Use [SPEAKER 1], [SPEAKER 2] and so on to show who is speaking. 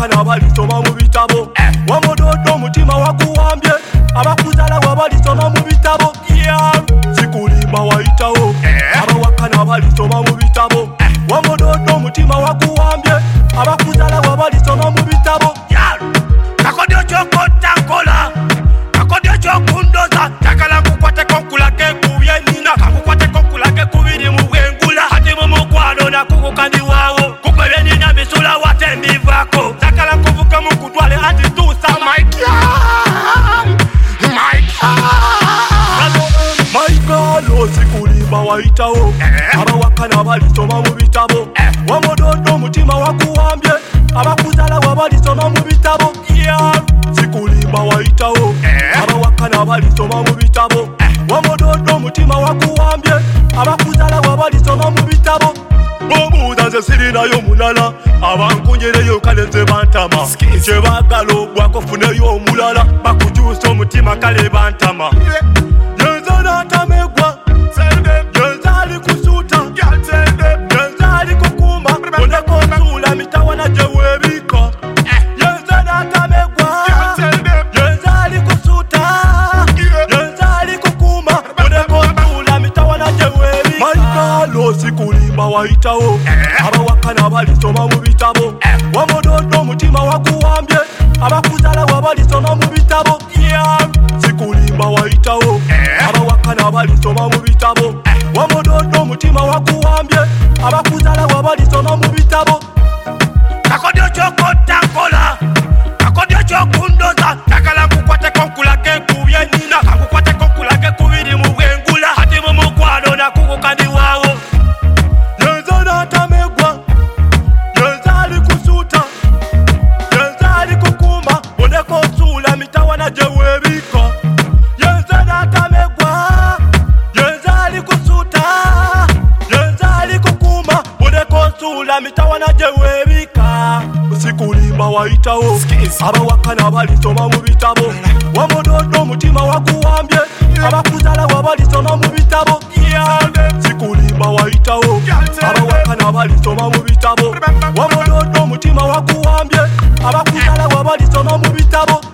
[SPEAKER 1] abawakana balisoma mu bitabo wamudodo omutima wakuwambye abakuzala wabalisoma mu bitabo sikulimba wayitawo abawakana balisoma mu bitabo wamudodo omutima wakuwambye abakuzala wabalisoma mu bitabo kakodyo kyokota nkola kakodyo kyokundoza takala kukwate konkulake kubye nina kakukwate konkulake kubiri mu bwengula ati mu mukwano nakukukandi wawo kukwebe nina misula wate mbivako takala kuvuka mu kutwale ati tusa my God sikulimba wayitawo abawakana balisoma mu bitabo wamudodo omutima wakuwambye abakuzala wabalisoma mu bitabo sikulimba wayitawo abawakana balisoma mu bitabo wamudodo omutima wakuwambye abakuzala wabalisoma mu bitabo bobuuza nze sirinayo mulala abankunyereyo kale nze bantama kyebagala ogwako funeyo omulala bakujuusa omutima kale bantama yenze natamegwa yenze ali kusuuta yenze ali kukuuma oneko nsuula mitawana gye weebika yenze natamegwa yenze ali kusuuta yenze ali kukuuma oneko nsuula mitawana gye weebika maigalo sikulimba wayitawo abawakana balisoma mu bitabo wamudodo omutima wakuwambye abakuzala wabalisoma mu bitabo sikulimba wayitawo abawakana balisoma mu bitabo wamudodo omutima wakuwambye abakuzala wabalisoma mu bitabo kakodyo kyokota nkola kakodyo kyokundoza takala kukwate konkulake kubye nina kakukwate konkulake kubiri mu bwengula ati mu mukwano nakukukandi wawo yenze natamegwa yenze ali kusuuta yenze ali kukuuma oneko nsuula mitawana gye weebika yenze natamegwa yenze ali kusuuta yenze ali kukuuma oneko nsuula mitawana gye weebika sikulimba wayitawo abawakana balisoma mu bitabo wamudodo omutima wakuwambye abakuzala wabalisoma mu bitabo sikulimba wayitawo abawakana balisoma mu bitabo wamudodo omutima wakuwambye abakuzala wabalisoma mu bitabo